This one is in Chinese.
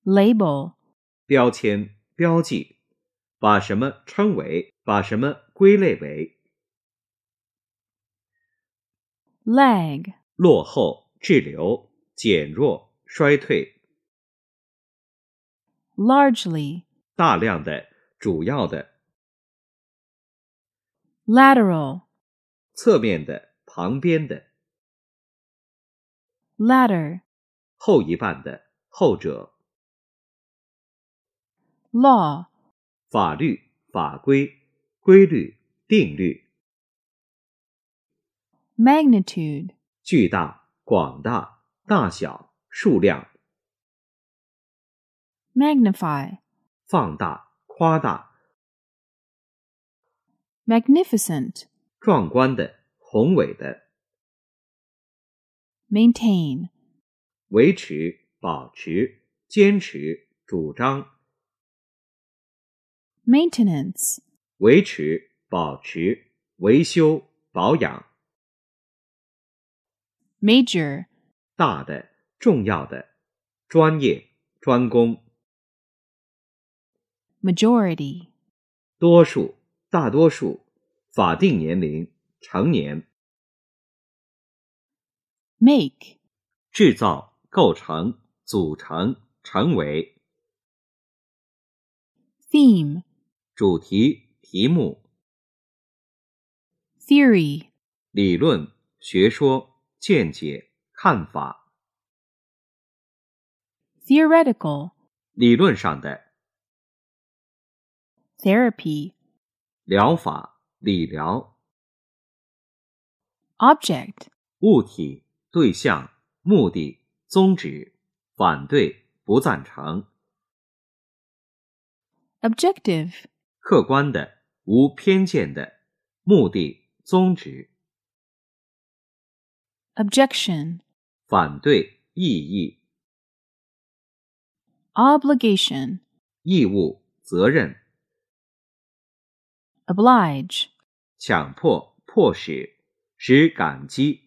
label, 标签、标记，把什么称为，把什么归类为。 lag, 落后、滞留、减弱、衰退。 largely, 大量的、主要的。 lateral, 侧面的、旁边的。 latter, 后一半的、后者。 law, 法律、法规、规律、定律。 magnitude, 巨大、广大、大小、数量。 magnify, 放大、夸大。 magnificent, 壮观的、宏伟的。 maintain, 维持、保持、坚持、主张。 maintenance, 维持、保持、维修、保养。 major, 大的、重要的、专业、专攻。 majority, 多数、大多数、法定年龄、成年。 make, 制造、构成、组成、成为。 theme, 主题、题目。 theory, 理论、学说、见解、看法。 theoretical, 理论上的。 therapy, 疗法、理疗。 object, 物体、对象、目的、宗旨、反对、不赞成。 objective, 客观的、无偏见的、目的、宗旨。 objection, 反对、异议。 obligation, 义务、责任。 oblige, 强迫、迫使，使感激、